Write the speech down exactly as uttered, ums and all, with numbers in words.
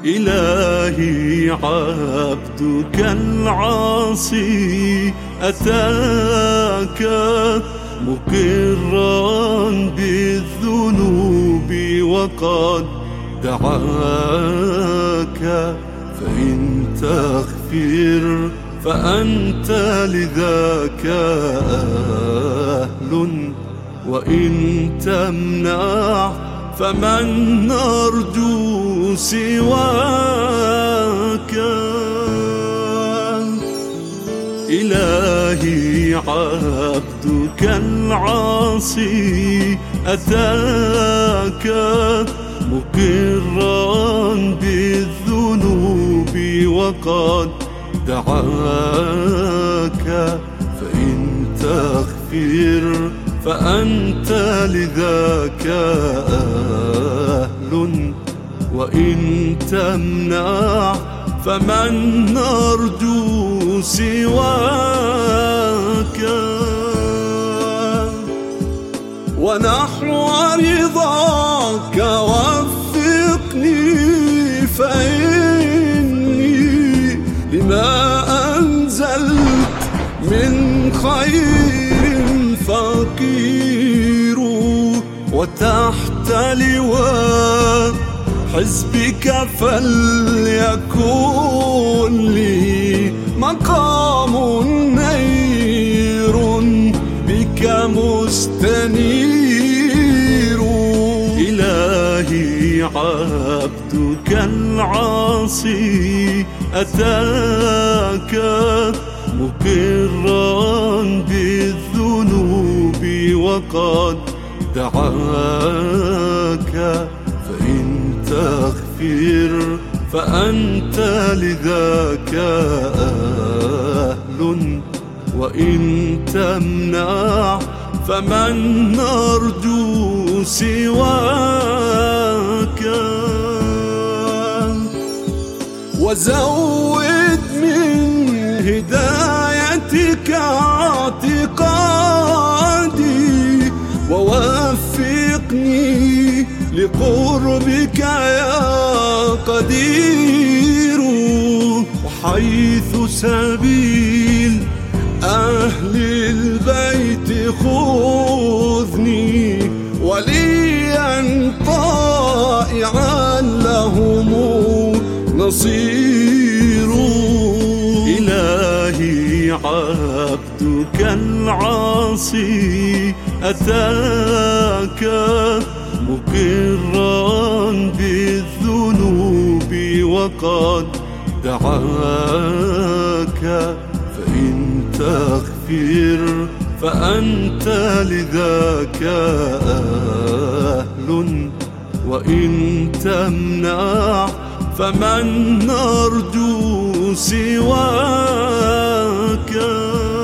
إلهي عبدك العاصي أتاك مقرا بالذنوب وقد دعاك، فإن تغفر فأنت لذاك أهل، وإن تمنع فمن نرجو سواك. إلهي عبدك العاصي أتاك مقرا بالذنوب وقد دعاك، فإن تغفر فأنت لذاك أهل، وإن تمنع فمن نرجو سواك. ونحو رضاك وفقني، فإني لما أنزلت من خير فقير، وتحت لواء حزبك فليكن لي مقام نير بك مستنير. إلهي عبدك العاصي أتاك مقرا بالذنوب وقد دعاك، فإن تغفر فأنت لذاك أهل، وإن تمنع فمن نرجو سواك. وزود من هدايتك اعتقادي، ووفقني لقربك يا قدير. وحيث سبيل أهل البيت خذني، وليا طائعا لهم نصير. إلهي عبدك العاصي أتاك مقرا بالذنوب وقد دعاك، فإن تغفر فأنت لذاك أهل، وإن تمنع فمن نرجو سواك.